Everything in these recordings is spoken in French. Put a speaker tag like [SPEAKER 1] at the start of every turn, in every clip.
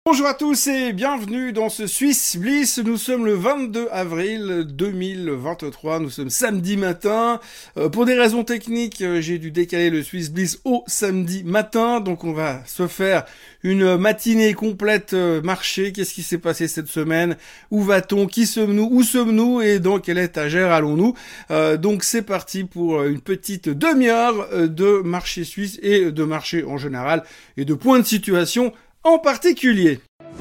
[SPEAKER 1] Bonjour à tous et bienvenue dans ce Swiss Bliss. Nous sommes le 22 avril 2023, nous sommes samedi matin. Pour des raisons techniques, j'ai dû décaler le Swiss Bliss au samedi matin, donc on va se faire une matinée complète marché. Qu'est-ce qui s'est passé cette semaine? Où va-t-on? Qui sommes-nous? Où sommes-nous? Et dans quelle étagère allons-nous? Donc c'est parti pour une petite demi-heure de marché suisse et de marché en général et de points de situation en particulier.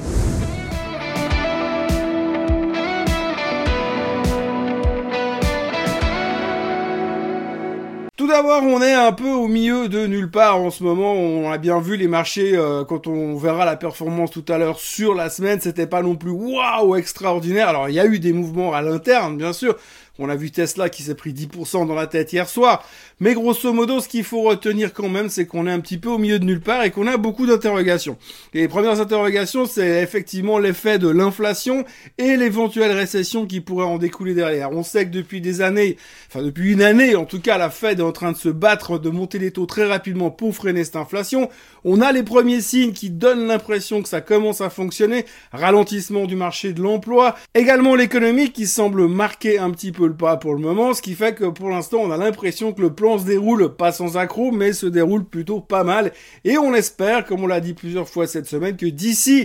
[SPEAKER 1] Tout d'abord, on est un peu au milieu de nulle part en ce moment. On a bien vu les marchés, quand on verra la performance tout à l'heure sur la semaine, c'était pas non plus waouh extraordinaire. Alors, il y a eu des mouvements à l'interne, bien sûr. On a vu Tesla qui s'est pris 10% dans la tête hier soir. Mais grosso modo, ce qu'il faut retenir quand même, c'est qu'on est un petit peu au milieu de nulle part et qu'on a beaucoup d'interrogations. Et les premières interrogations, c'est effectivement l'effet de l'inflation et l'éventuelle récession qui pourrait en découler derrière. On sait que depuis des années, enfin depuis une année en tout cas, la Fed est en train de se battre, de monter les taux très rapidement pour freiner cette inflation. On a les premiers signes qui donnent l'impression que ça commence à fonctionner. Ralentissement du marché de l'emploi. Également l'économie qui semble marquer un petit peu le pas pour le moment, ce qui fait que pour l'instant on a l'impression que le plan se déroule pas sans accroc, mais se déroule plutôt pas mal. Et on espère, comme on l'a dit plusieurs fois cette semaine, que d'ici,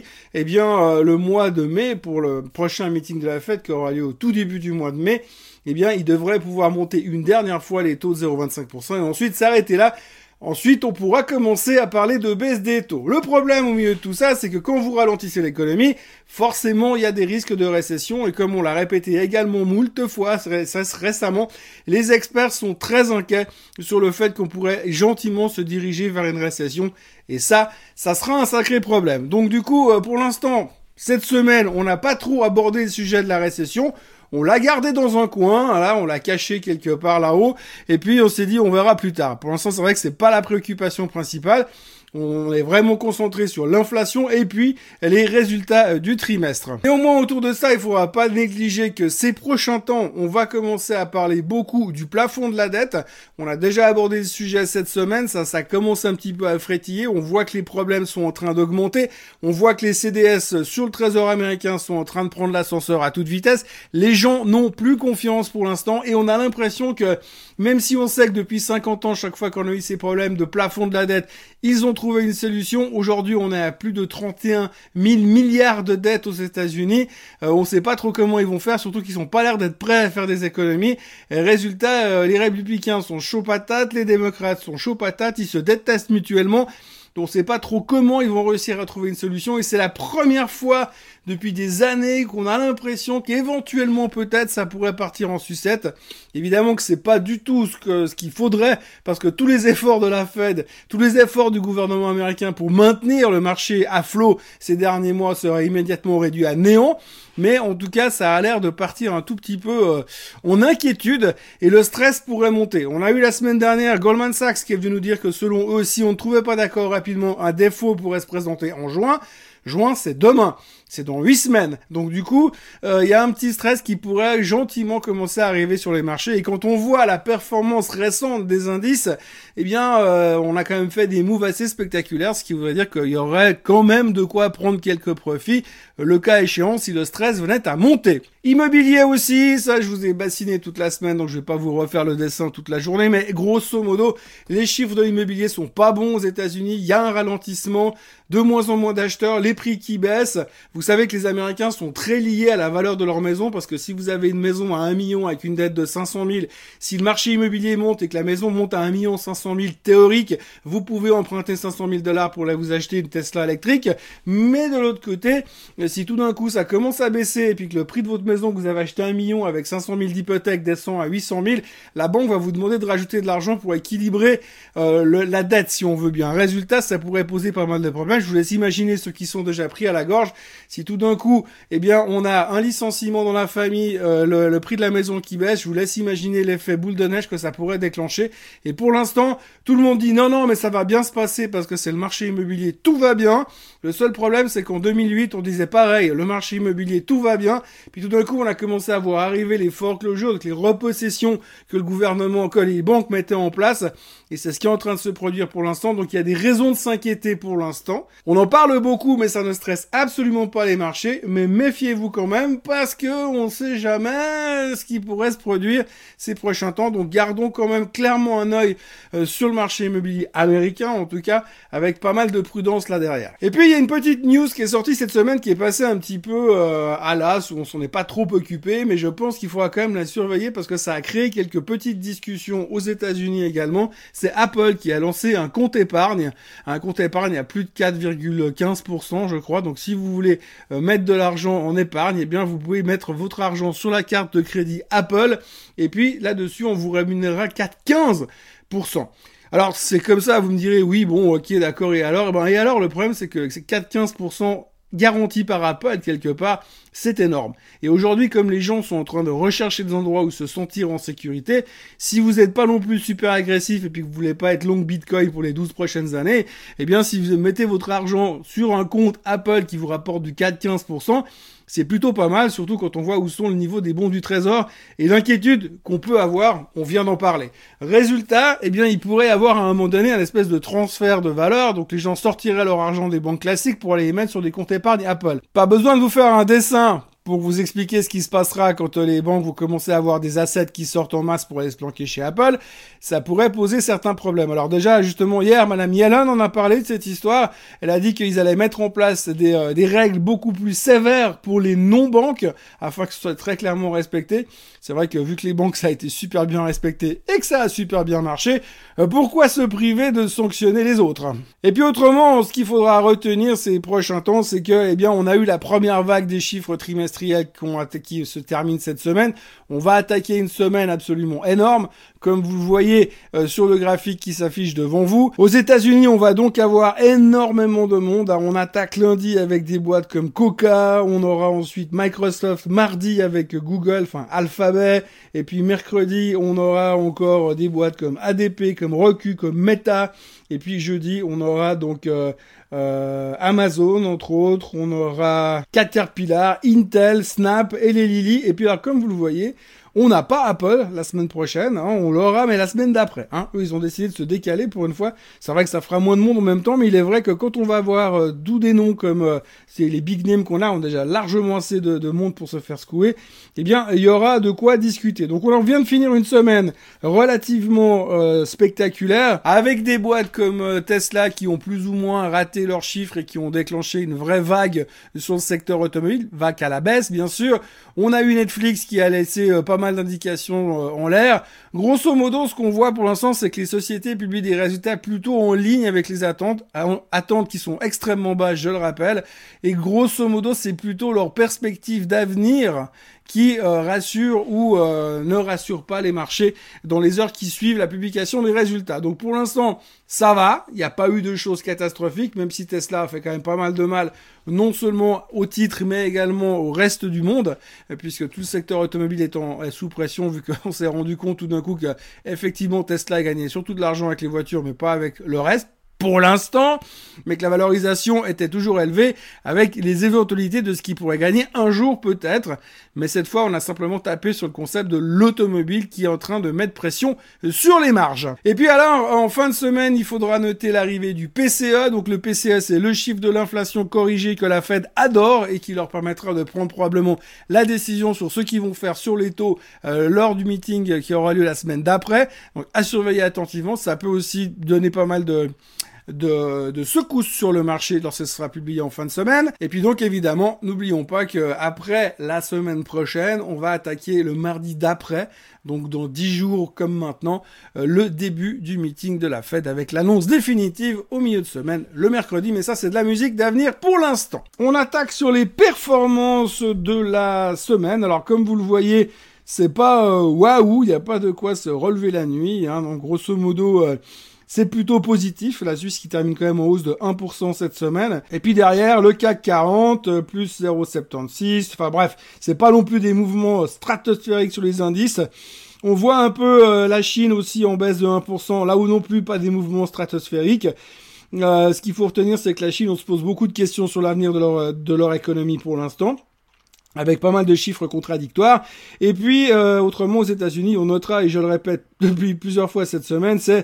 [SPEAKER 1] le mois de mai, pour le prochain meeting de la Fed qui aura lieu au tout début du mois de mai, il devrait pouvoir monter une dernière fois les taux de 0,25% et ensuite s'arrêter là. Ensuite, on pourra commencer à parler de baisse des taux. Le problème au milieu de tout ça, c'est que quand vous ralentissez l'économie, forcément, il y a des risques de récession. Et comme on l'a répété également moult fois récemment, les experts sont très inquiets sur le fait qu'on pourrait gentiment se diriger vers une récession. Et ça sera un sacré problème. Donc du coup, pour l'instant, cette semaine, on n'a pas trop abordé le sujet de la récession. On l'a gardé dans un coin, là, on l'a caché quelque part là-haut, et puis on s'est dit on verra plus tard. Pour l'instant, c'est vrai que c'est pas la préoccupation principale. On est vraiment concentré sur l'inflation et puis les résultats du trimestre. Néanmoins, autour de ça, il faudra pas négliger que ces prochains temps, on va commencer à parler beaucoup du plafond de la dette. On a déjà abordé le sujet cette semaine, ça commence un petit peu à frétiller. On voit que les problèmes sont en train d'augmenter. On voit que les CDS sur le trésor américain sont en train de prendre l'ascenseur à toute vitesse. Les gens n'ont plus confiance pour l'instant et on a l'impression que même si on sait que depuis 50 ans, chaque fois qu'on a eu ces problèmes de plafond de la dette, ils ont trouvé une solution. Aujourd'hui, on est à plus de 31 000 milliards de dettes aux États-Unis. On sait pas trop comment ils vont faire, surtout qu'ils sont pas l'air d'être prêts à faire des économies. Et résultat, les républicains sont chauds patates, les démocrates sont chauds patates, ils se détestent mutuellement. Donc on sait pas trop comment ils vont réussir à trouver une solution et c'est la première fois depuis des années qu'on a l'impression qu'éventuellement peut-être ça pourrait partir en sucette. Évidemment que c'est pas du tout ce qu'il faudrait parce que tous les efforts de la Fed, tous les efforts du gouvernement américain pour maintenir le marché à flot ces derniers mois seraient immédiatement réduits à néant. Mais en tout cas, ça a l'air de partir un tout petit peu en inquiétude et le stress pourrait monter. On a eu la semaine dernière Goldman Sachs qui est venu nous dire que selon eux, si on ne trouvait pas d'accord rapidement, un défaut pourrait se présenter en juin. Juin, c'est demain. C'est dans 8 semaines. Donc du coup, il y a un petit stress qui pourrait gentiment commencer à arriver sur les marchés. Et quand on voit la performance récente des indices, on a quand même fait des moves assez spectaculaires, ce qui voudrait dire qu'il y aurait quand même de quoi prendre quelques profits, le cas échéant si le stress venait à monter. Immobilier aussi, ça je vous ai bassiné toute la semaine, donc je vais pas vous refaire le dessin toute la journée, mais grosso modo, les chiffres de l'immobilier sont pas bons aux États-Unis, il y a un ralentissement, de moins en moins d'acheteurs, les prix qui baissent. Vous savez que les Américains sont très liés à la valeur de leur maison parce que si vous avez une maison à 1 million avec une dette de 500 000, si le marché immobilier monte et que la maison monte à 1 500 000 théorique, vous pouvez emprunter 500 000 $ pour vous acheter une Tesla électrique. Mais de l'autre côté, si tout d'un coup ça commence à baisser et puis que le prix de votre maison que vous avez acheté 1 million avec 500 000 d'hypothèque descend à 800 000, la banque va vous demander de rajouter de l'argent pour équilibrer la dette si on veut bien. Résultat, ça pourrait poser pas mal de problèmes. Je vous laisse imaginer ceux qui sont déjà pris à la gorge. Si tout d'un coup, on a un licenciement dans la famille, le prix de la maison qui baisse, je vous laisse imaginer l'effet boule de neige que ça pourrait déclencher. Et pour l'instant, tout le monde dit non, mais ça va bien se passer parce que c'est le marché immobilier, tout va bien. Le seul problème, c'est qu'en 2008, on disait pareil, le marché immobilier, tout va bien. Puis tout d'un coup, on a commencé à voir arriver les foreclosures, donc les repossessions que le gouvernement, que les banques mettaient en place. Et c'est ce qui est en train de se produire pour l'instant. Donc il y a des raisons de s'inquiéter pour l'instant. l'instant. On en parle beaucoup, mais ça ne stresse absolument pas les marchés. Mais méfiez-vous quand même, parce que on sait jamais ce qui pourrait se produire ces prochains temps. Donc gardons quand même clairement un œil sur le marché immobilier américain, en tout cas, avec pas mal de prudence là derrière. Et puis il y a une petite news qui est sortie cette semaine qui est passée un petit peu à l'as, où on s'en est pas trop occupé, mais je pense qu'il faudra quand même la surveiller parce que ça a créé quelques petites discussions aux États-Unis également. C'est Apple qui a lancé un compte épargne à plus de 4,15%, je crois. Donc si vous voulez mettre de l'argent en épargne, eh bien vous pouvez mettre votre argent sur la carte de crédit Apple, et puis là-dessus on vous rémunérera 4,15%. Alors c'est comme ça, vous me direz oui, bon, ok, d'accord, et alors le problème c'est que c'est 4,15% garanti par Apple quelque part, c'est énorme. Et aujourd'hui, comme les gens sont en train de rechercher des endroits où se sentir en sécurité, si vous n'êtes pas non plus super agressif et puis que vous voulez pas être long Bitcoin pour les 12 prochaines années, eh bien si vous mettez votre argent sur un compte Apple qui vous rapporte du 4,15%, c'est plutôt pas mal, surtout quand on voit où sont le niveau des bons du trésor et l'inquiétude qu'on peut avoir, on vient d'en parler. Résultat, eh bien, il pourrait y avoir à un moment donné un espèce de transfert de valeur, donc les gens sortiraient leur argent des banques classiques pour aller les mettre sur des comptes épargne Apple. Pas besoin de vous faire un dessin pour vous expliquer ce qui se passera quand les banques vont commencer à avoir des assets qui sortent en masse pour aller se planquer chez Apple, ça pourrait poser certains problèmes. Alors déjà, justement, hier, Madame Yellen en a parlé de cette histoire. Elle a dit qu'ils allaient mettre en place des règles beaucoup plus sévères pour les non-banques, afin que ce soit très clairement respecté. C'est vrai que vu que les banques, ça a été super bien respecté et que ça a super bien marché, pourquoi se priver de sanctionner les autres? Et puis autrement, ce qu'il faudra retenir ces prochains temps, c'est que, eh bien, on a eu la première vague des chiffres trimestriels qui se termine cette semaine. On va attaquer une semaine absolument énorme, comme vous le voyez sur le graphique qui s'affiche devant vous. Aux États-Unis, on va donc avoir énormément de monde. On attaque lundi avec des boîtes comme Coca, on aura ensuite Microsoft mardi avec Google, enfin Alphabet, et puis mercredi, on aura encore des boîtes comme ADP, comme Roku, comme Meta, et puis jeudi, on aura donc Amazon, entre autres, on aura Caterpillar, Intel, Snap et les Lilly. Et puis alors, comme vous le voyez, on n'a pas Apple la semaine prochaine, on l'aura, mais la semaine d'après. Eux, ils ont décidé de se décaler pour une fois. C'est vrai que ça fera moins de monde en même temps, mais il est vrai que quand on va avoir d'où des noms comme c'est les big names qu'on a, on a déjà largement assez de monde pour se faire secouer, eh bien, il y aura de quoi discuter. Donc, on vient de finir une semaine relativement spectaculaire, avec des boîtes comme Tesla qui ont plus ou moins raté leurs chiffres et qui ont déclenché une vraie vague sur le secteur automobile, vague à la baisse, bien sûr. On a eu Netflix qui a laissé pas mal d'indications en l'air. Grosso modo, ce qu'on voit pour l'instant, c'est que les sociétés publient des résultats plutôt en ligne avec les attentes qui sont extrêmement basses, je le rappelle. Et grosso modo, c'est plutôt leur perspective d'avenir qui rassure ou ne rassure pas les marchés dans les heures qui suivent la publication des résultats. Donc pour l'instant, ça va, il n'y a pas eu de choses catastrophiques, même si Tesla a fait quand même pas mal de mal, non seulement au titre, mais également au reste du monde, puisque tout le secteur automobile est sous pression, vu qu'on s'est rendu compte tout d'un coup qu'effectivement Tesla a gagné surtout de l'argent avec les voitures, mais pas avec le reste. Pour l'instant, mais que la valorisation était toujours élevée avec les éventualités de ce qui pourrait gagner un jour peut-être. Mais cette fois, on a simplement tapé sur le concept de l'automobile qui est en train de mettre pression sur les marges. Et puis alors, en fin de semaine, il faudra noter l'arrivée du PCE. Donc le PCE, c'est le chiffre de l'inflation corrigé que la Fed adore et qui leur permettra de prendre probablement la décision sur ce qu'ils vont faire sur les taux lors du meeting qui aura lieu la semaine d'après. Donc à surveiller attentivement. Ça peut aussi donner pas mal de secousses sur le marché lorsque ce sera publié en fin de semaine. Et puis donc évidemment, n'oublions pas que après la semaine prochaine, on va attaquer le mardi d'après, donc dans 10 jours comme maintenant, le début du meeting de la Fed avec l'annonce définitive au milieu de semaine, le mercredi, mais ça c'est de la musique d'avenir pour l'instant. On attaque sur les performances de la semaine. Alors comme vous le voyez, c'est pas waouh, il n'y a pas de quoi se relever la nuit, donc grosso modo... c'est plutôt positif, la Suisse qui termine quand même en hausse de 1% cette semaine. Et puis derrière, le CAC 40, plus 0,76. Enfin bref, c'est pas non plus des mouvements stratosphériques sur les indices. On voit un peu la Chine aussi en baisse de 1%, là où non plus pas des mouvements stratosphériques. Ce qu'il faut retenir, c'est que la Chine, on se pose beaucoup de questions sur l'avenir de leur économie pour l'instant, avec pas mal de chiffres contradictoires. Et puis, autrement, aux États-Unis, on notera, et je le répète depuis plusieurs fois cette semaine, c'est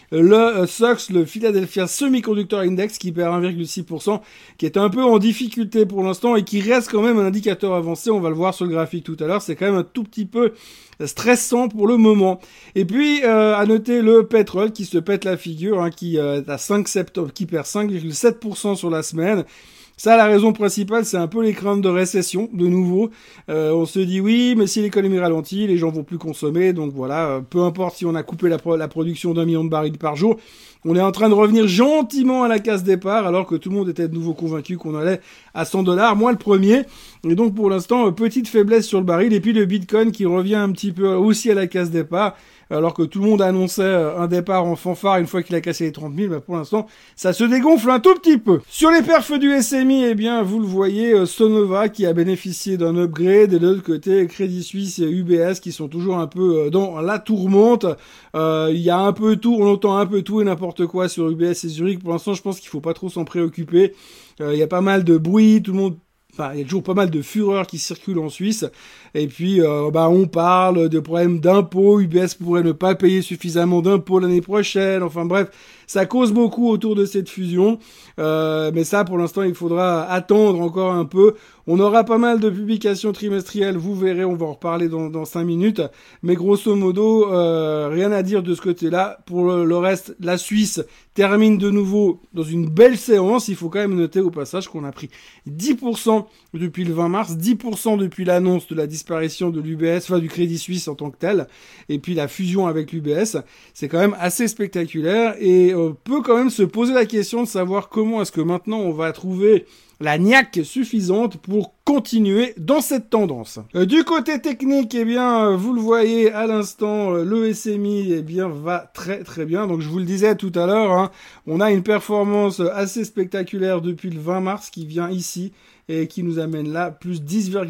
[SPEAKER 1] le SOX, le Philadelphia Semiconductor Index, qui perd 1,6%, qui est un peu en difficulté pour l'instant et qui reste quand même un indicateur avancé. On va le voir sur le graphique tout à l'heure. C'est quand même un tout petit peu stressant pour le moment. Et puis à noter le pétrole qui se pète la figure, hein, qui est à 5 septembre, qui perd 5,7% sur la semaine. Ça, la raison principale, c'est un peu les craintes de récession, de nouveau. On se dit oui, mais si l'économie ralentit, les gens vont plus consommer. Donc voilà, peu importe si on a coupé la production d'1 million de barils par jour, on est en train de revenir gentiment à la case départ, alors que tout le monde était de nouveau convaincu qu'on allait à $100, moi le premier. Et donc pour l'instant, petite faiblesse sur le baril. Et puis le Bitcoin qui revient un petit peu aussi à la case départ, alors que tout le monde annonçait un départ en fanfare une fois qu'il a cassé les 30 000, bah pour l'instant, ça se dégonfle un tout petit peu. Sur les perfs du SMI, eh bien, vous le voyez, Sonova qui a bénéficié d'un upgrade, et de l'autre côté, Crédit Suisse et UBS qui sont toujours un peu dans la tourmente. Il y a un peu tout, on entend un peu tout et n'importe quoi sur UBS et Zurich. Pour l'instant, je pense qu'il faut pas trop s'en préoccuper. Il y a pas mal de bruit, tout le monde... Enfin, il y a toujours pas mal de fureur qui circule en Suisse. Et puis, on parle de problèmes d'impôts. UBS pourrait ne pas payer suffisamment d'impôts l'année prochaine. Enfin bref, ça cause beaucoup autour de cette fusion. Mais ça, pour l'instant, il faudra attendre encore un peu. On aura pas mal de publications trimestrielles. Vous verrez, on va en reparler dans 5 minutes. Mais grosso modo, rien à dire de ce côté-là. Pour le reste, la Suisse termine de nouveau dans une belle séance. Il faut quand même noter au passage qu'on a pris 10% depuis le 20 mars, 10% depuis l'annonce de la disparition de l'UBS, enfin du Crédit Suisse en tant que tel, et puis la fusion avec l'UBS. C'est quand même assez spectaculaire et on peut quand même se poser la question de savoir comment est-ce que maintenant on va trouver la niaque suffisante pour continuer dans cette tendance. Du côté technique, eh bien, vous le voyez à l'instant, le SMI, eh bien, va très très bien. Donc, je vous le disais tout à l'heure, hein, on a une performance assez spectaculaire depuis le 20 mars qui vient ici et qui nous amène là, plus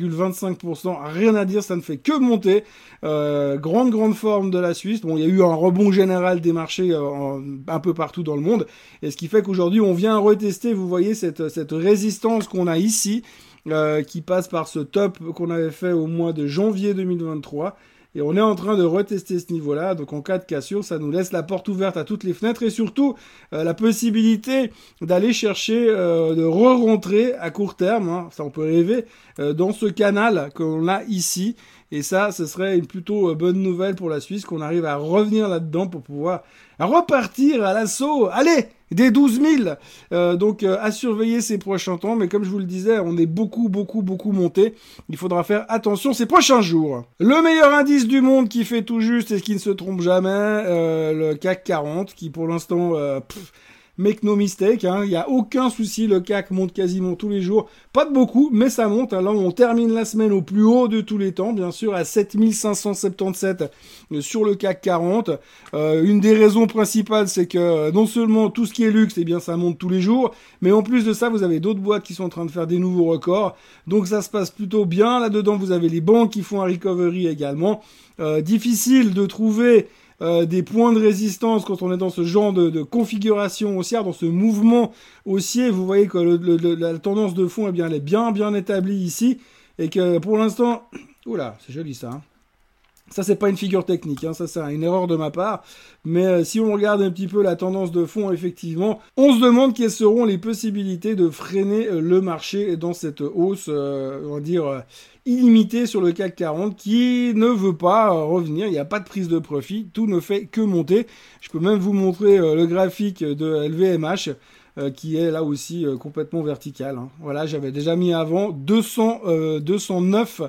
[SPEAKER 1] 10,25%. Rien à dire, ça ne fait que monter. Grande forme de la Suisse. Bon, il y a eu un rebond général des marchés un peu partout dans le monde. Et ce qui fait qu'aujourd'hui, on vient retester, vous voyez, cette résistance qu'on a ici, qui passe par ce top qu'on avait fait au mois de janvier 2023. Et on est en train de retester ce niveau-là. Donc en cas de cassure, ça nous laisse la porte ouverte à toutes les fenêtres et surtout la possibilité d'aller chercher, de re-rentrer à court terme, hein, ça on peut rêver, dans ce canal qu'on a ici. Et ça, ce serait une plutôt bonne nouvelle pour la Suisse, qu'on arrive à revenir là-dedans pour pouvoir repartir à l'assaut. Allez, des 12 000. Donc à surveiller ces prochains temps. Mais comme je vous le disais, on est beaucoup monté. Il faudra faire attention ces prochains jours. Le meilleur indice du monde qui fait tout juste et qui ne se trompe jamais, le CAC 40, qui pour l'instant... make no mistake, hein, il n'y a aucun souci, le CAC monte quasiment tous les jours, pas de beaucoup, mais ça monte. Alors on termine la semaine au plus haut de tous les temps, bien sûr, à 7577 sur le CAC 40. Une des raisons principales, c'est que non seulement tout ce qui est luxe, eh bien ça monte tous les jours, mais en plus de ça, vous avez d'autres boîtes qui sont en train de faire des nouveaux records, donc ça se passe plutôt bien. Là-dedans, vous avez les banques qui font un recovery également. Difficile de trouver des points de résistance quand on est dans ce genre de configuration haussière, dans ce mouvement haussier. Vous voyez que la tendance de fond, eh bien, elle est bien établie ici, et que pour l'instant, oula, c'est joli ça, hein. Ça, c'est pas une figure technique, hein. Ça, c'est une erreur de ma part. Mais si on regarde un petit peu la tendance de fond, effectivement, on se demande quelles seront les possibilités de freiner le marché dans cette hausse, on va dire, illimitée sur le CAC 40, qui ne veut pas revenir. Il n'y a pas de prise de profit. Tout ne fait que monter. Je peux même vous montrer le graphique de LVMH, qui est là aussi complètement vertical, hein. Voilà, j'avais déjà mis avant 209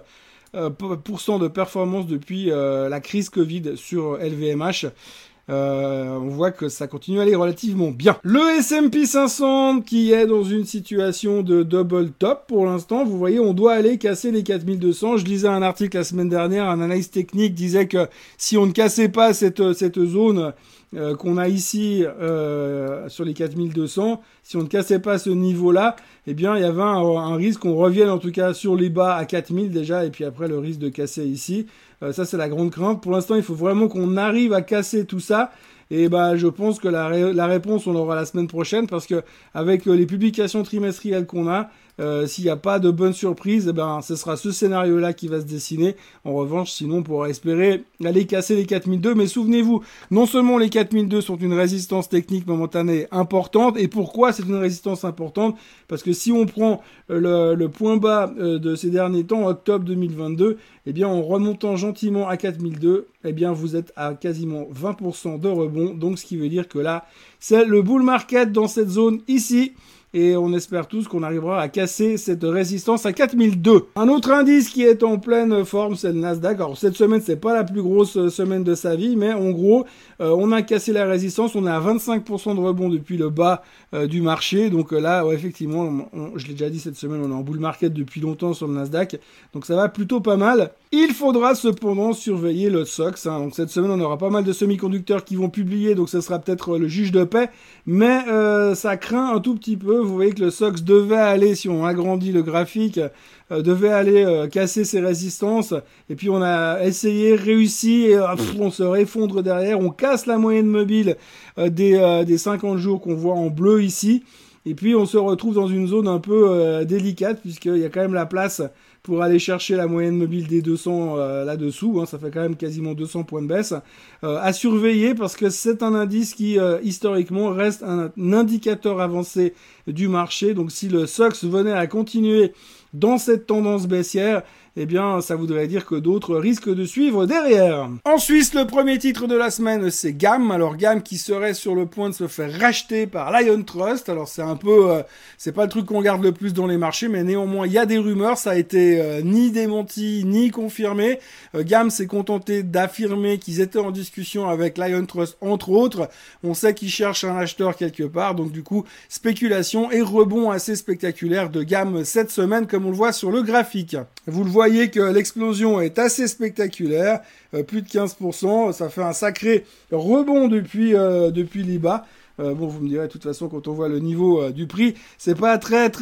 [SPEAKER 1] % de performance depuis la crise Covid sur LVMH. On voit que ça continue à aller relativement bien. Le S&P 500 qui est dans une situation de double top pour l'instant. Vous voyez, on doit aller casser les 4200. Je lisais un article la semaine dernière, un analyse technique disait que si on ne cassait pas cette zone qu'on a ici sur les 4200, si on ne cassait pas ce niveau-là, eh bien il y avait un risque qu'on revienne en tout cas sur les bas à 4000 déjà, et puis après le risque de casser ici. Ça c'est la grande crainte. Pour l'instant, il faut vraiment qu'on arrive à casser tout ça. Et je pense que la réponse on l'aura la semaine prochaine, parce que avec les publications trimestrielles qu'on a, S'il n'y a pas de bonne surprise, eh ben, ce sera ce scénario-là qui va se dessiner. En revanche, sinon, on pourra espérer aller casser les 4002. Mais souvenez-vous, non seulement les 4002 sont une résistance technique momentanée importante. Et pourquoi c'est une résistance importante? Parce que si on prend le point bas de ces derniers temps, octobre 2022, eh bien, en remontant gentiment à 4002, eh bien, vous êtes à quasiment 20% de rebond. Donc, ce qui veut dire que là, c'est le bull market dans cette zone ici. Et on espère tous qu'on arrivera à casser cette résistance à 4002. Un autre indice qui est en pleine forme, c'est le Nasdaq. Alors cette semaine, c'est pas la plus grosse semaine de sa vie, mais en gros, on a cassé la résistance. On est à 25% de rebond depuis le bas du marché. Donc là, ouais, effectivement, je l'ai déjà dit cette semaine, on est en bull market depuis longtemps sur le Nasdaq. Donc ça va plutôt pas mal. Il faudra cependant surveiller le SOX. Donc cette semaine, on aura pas mal de semi-conducteurs qui vont publier. Donc ce sera peut-être le juge de paix. Mais ça craint un tout petit peu. Vous voyez que le SOX devait aller, si on agrandit le graphique, devait aller casser ses résistances. Et puis on a essayé, réussi, et on se réeffondre derrière. On casse la moyenne mobile des 50 jours qu'on voit en bleu ici. Et puis on se retrouve dans une zone un peu délicate, puisqu'il y a quand même la place pour aller chercher la moyenne mobile des 200 là-dessous. Ça fait quand même quasiment 200 points de baisse. À surveiller, parce que c'est un indice qui, historiquement, reste un indicateur avancé du marché. Donc si le SOX venait à continuer dans cette tendance baissière, eh bien, ça voudrait dire que d'autres risquent de suivre derrière. En Suisse, le premier titre de la semaine, c'est GAM. Alors, GAM qui serait sur le point de se faire racheter par Lion Trust. Alors, c'est un peu, c'est pas le truc qu'on regarde le plus dans les marchés, mais néanmoins, il y a des rumeurs. Ça a été ni démenti, ni confirmé. GAM s'est contenté d'affirmer qu'ils étaient en discussion avec Lion Trust, entre autres. On sait qu'ils cherchent un acheteur quelque part. Donc, du coup, spéculation et rebond assez spectaculaire de GAM cette semaine, comme on le voit sur le graphique. Vous le voyez que l'explosion est assez spectaculaire, plus de 15%, ça fait un sacré rebond depuis les bas. Bon, vous me direz, de toute façon, quand on voit le niveau du prix, c'est pas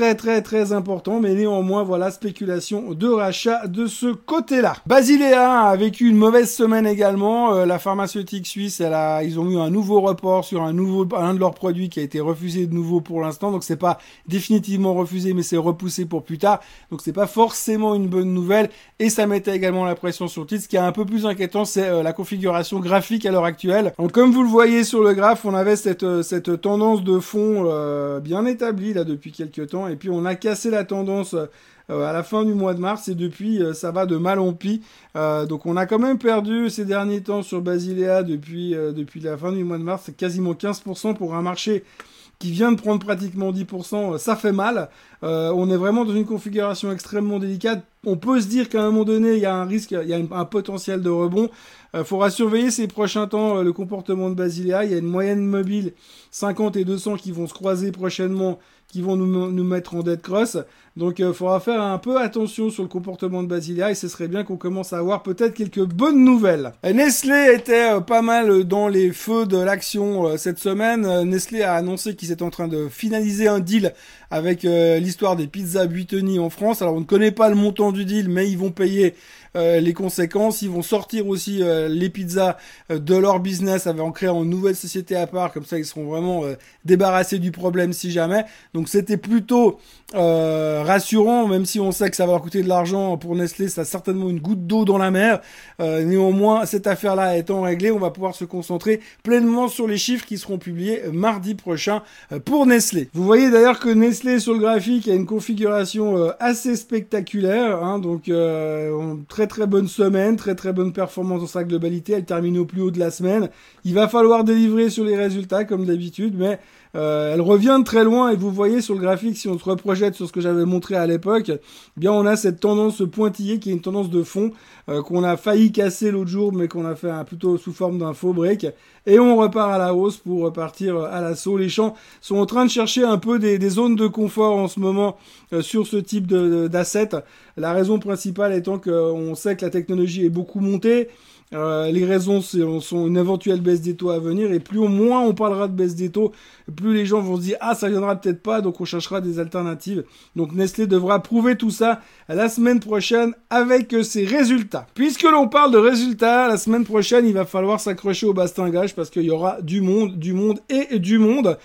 [SPEAKER 1] très important, mais néanmoins, voilà, spéculation de rachat de ce côté-là. Basilea a vécu une mauvaise semaine également. La pharmaceutique suisse, ils ont eu un nouveau report sur un de leurs produits qui a été refusé de nouveau pour l'instant. Donc, c'est pas définitivement refusé, mais c'est repoussé pour plus tard. Donc, c'est pas forcément une bonne nouvelle. Et ça mettait également la pression sur le titre. Ce qui est un peu plus inquiétant, c'est la configuration graphique à l'heure actuelle. Donc, comme vous le voyez sur le graphe, on avait cette tendance de fond bien établie là depuis quelques temps, et puis on a cassé la tendance à la fin du mois de mars, et depuis ça va de mal en pis. Donc on a quand même perdu ces derniers temps sur Basilea depuis la fin du mois de mars, c'est quasiment 15% pour un marché qui vient de prendre pratiquement 10%, ça fait mal. On est vraiment dans une configuration extrêmement délicate. On peut se dire qu'à un moment donné, il y a un risque, il y a un potentiel de rebond. Faudra surveiller ces prochains temps le comportement de Basilea. Il y a une moyenne mobile 50 et 200 qui vont se croiser prochainement, qui vont nous mettre en dead cross. Donc faudra faire un peu attention sur le comportement de Basilea, et ce serait bien qu'on commence à avoir peut-être quelques bonnes nouvelles. Nestlé était pas mal dans les feux de l'action cette semaine. Nestlé a annoncé qu'ils étaient en train de finaliser un deal avec l'histoire des pizzas Buitoni en France. Alors on ne connaît pas le montant du deal, mais ils vont payer les conséquences. Ils vont sortir aussi les pizzas de leur business en créant une nouvelle société à part. Comme ça, ils seront vraiment débarrassés du problème si jamais. Donc c'était plutôt rassurant, même si on sait que ça va leur coûter de l'argent pour Nestlé. C'est certainement une goutte d'eau dans la mer. Néanmoins, cette affaire-là étant réglée, on va pouvoir se concentrer pleinement sur les chiffres qui seront publiés mardi prochain pour Nestlé. Vous voyez d'ailleurs que Nestlé sur le graphique a une configuration assez spectaculaire, hein, donc très bonne semaine, très bonne performance dans sa globalité. Elle termine au plus haut de la semaine. Il va falloir délivrer sur les résultats comme d'habitude, mais elle revient de très loin, et vous voyez sur le graphique, si on se reprojette sur ce que j'avais montré à l'époque, eh bien on a cette tendance pointillée qui est une tendance de fond qu'on a failli casser l'autre jour, mais qu'on a fait plutôt sous forme d'un faux break, et on repart à la hausse pour repartir à l'assaut. Les champs sont en train de chercher un peu des zones de confort en ce moment sur ce type d'asset. La raison principale étant qu'on sait que la technologie est beaucoup montée. Les raisons sont une éventuelle baisse des taux à venir, et plus au moins on parlera de baisse des taux, plus les gens vont se dire ça viendra peut-être pas, donc on cherchera des alternatives. Donc Nestlé devra prouver tout ça la semaine prochaine avec ses résultats. Puisque l'on parle de résultats, la semaine prochaine il va falloir s'accrocher au bastingage, parce qu'il y aura du monde et du monde.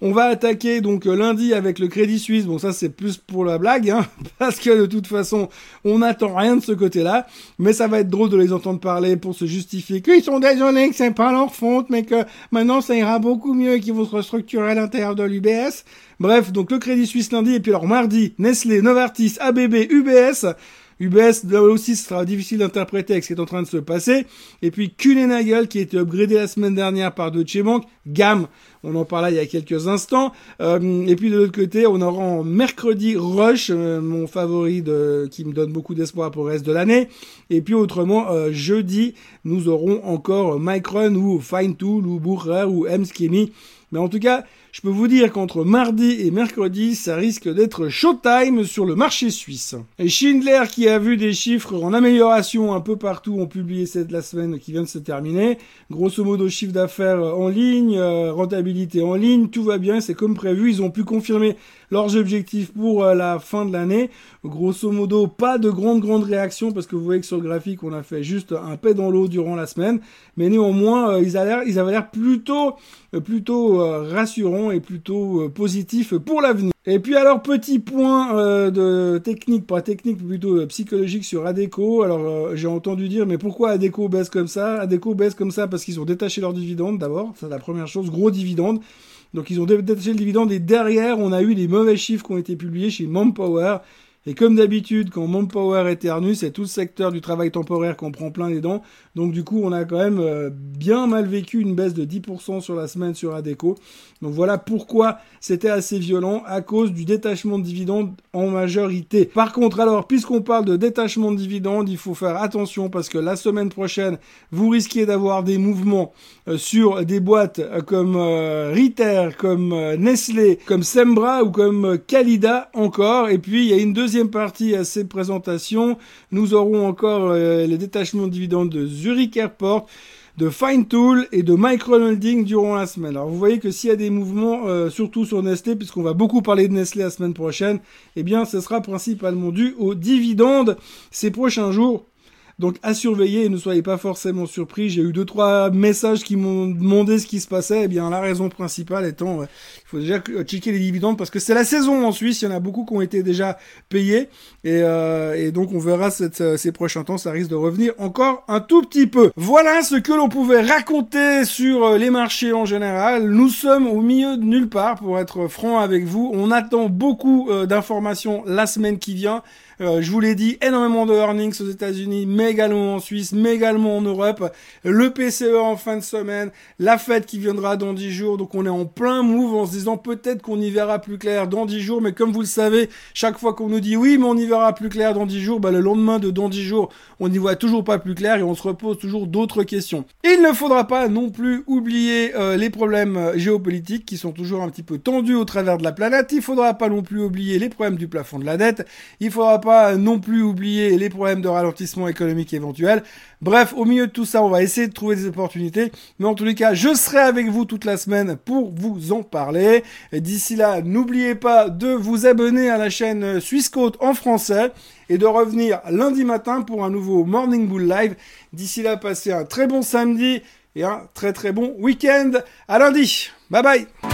[SPEAKER 1] On va attaquer donc lundi avec le Crédit Suisse. Bon, ça c'est plus pour la blague, hein, parce que de toute façon, on n'attend rien de ce côté-là. Mais ça va être drôle de les entendre parler pour se justifier qu'ils sont désolés, que c'est pas leur faute, mais que maintenant ça ira beaucoup mieux et qu'ils vont se restructurer à l'intérieur de l'UBS. Bref, donc le Crédit Suisse lundi, et puis alors mardi, Nestlé, Novartis, ABB, UBS. UBS, là aussi, ce sera difficile d'interpréter avec ce qui est en train de se passer. Et puis, Kuehne+Nagel, qui a été upgradé la semaine dernière par Deutsche Bank. GAM, on en parlait il y a quelques instants. Et puis, de l'autre côté, on aura en mercredi Roche, mon favori qui me donne beaucoup d'espoir pour le reste de l'année. Et puis, autrement, jeudi, nous aurons encore Micron ou Feintool ou Bucher ou Emskemi. Mais en tout cas, je peux vous dire qu'entre mardi et mercredi, ça risque d'être showtime sur le marché suisse. Et Schindler, qui a vu des chiffres en amélioration un peu partout, ont publié la semaine qui vient de se terminer. Grosso modo, chiffre d'affaires en ligne, rentabilité en ligne, tout va bien, c'est comme prévu. Ils ont pu confirmer leurs objectifs pour la fin de l'année. Grosso modo, pas de grande réaction, parce que vous voyez que sur le graphique, on a fait juste un paix dans l'eau durant la semaine. Mais néanmoins, ils avaient l'air plutôt rassurants et plutôt positifs pour l'avenir. Et puis alors, petit point de technique, pas technique, plutôt psychologique sur Adecco. Alors, j'ai entendu dire, mais pourquoi Adecco baisse comme ça? Adecco baisse comme ça parce qu'ils ont détaché leurs dividendes d'abord, c'est la première chose, gros dividendes. Donc ils ont détaché le dividende et derrière, on a eu les mauvais chiffres qui ont été publiés chez Manpower. Et comme d'habitude, quand Manpower éternue, c'est tout le secteur du travail temporaire qu'on prend plein les dents. Donc du coup, on a quand même bien mal vécu une baisse de 10% sur la semaine sur Adecco. Donc voilà pourquoi c'était assez violent, à cause du détachement de dividendes en majorité. Par contre, alors, puisqu'on parle de détachement de dividendes, il faut faire attention parce que la semaine prochaine, vous risquez d'avoir des mouvements sur des boîtes comme Ritter, comme Nestlé, comme Sembra ou comme Calida encore. Et puis, il y a une deuxième partie à cette présentation. Nous aurons encore les détachements de dividendes de Zurich Airport, de Feintool et de Micron Holding durant la semaine. Alors vous voyez que s'il y a des mouvements, surtout sur Nestlé, puisqu'on va beaucoup parler de Nestlé la semaine prochaine, eh bien ce sera principalement dû aux dividendes ces prochains jours. Donc à surveiller et ne soyez pas forcément surpris. J'ai eu 2-3 messages qui m'ont demandé ce qui se passait. Eh bien la raison principale étant, il faut déjà checker les dividendes parce que c'est la saison en Suisse. Il y en a beaucoup qui ont été déjà payés et donc on verra ces prochains temps. Ça risque de revenir encore un tout petit peu. Voilà ce que l'on pouvait raconter sur les marchés en général. Nous sommes au milieu de nulle part pour être franc avec vous. On attend beaucoup d'informations la semaine qui vient. Je vous l'ai dit, énormément de earnings aux États-Unis, mais également en Suisse, mais également en Europe. Le PCE en fin de semaine, la Fed qui viendra dans 10 jours. Donc on est en plein move en se disant peut-être qu'on y verra plus clair dans 10 jours. Mais comme vous le savez, chaque fois qu'on nous dit oui, mais on y verra plus clair dans 10 jours, le lendemain de dans 10 jours, on n'y voit toujours pas plus clair et on se repose toujours d'autres questions. Il ne faudra pas non plus oublier les problèmes géopolitiques qui sont toujours un petit peu tendus au travers de la planète. Il faudra pas non plus oublier les problèmes du plafond de la dette. Il faudra pas non plus oublier les problèmes de ralentissement économique éventuel. Bref, au milieu de tout ça, on va essayer de trouver des opportunités. Mais en tous les cas, je serai avec vous toute la semaine pour vous en parler. Et d'ici là, n'oubliez pas de vous abonner à la chaîne Swissquote en français et de revenir lundi matin pour un nouveau Morning Bull Live. D'ici là, passez un très bon samedi et un très très bon week-end. À lundi. Bye bye.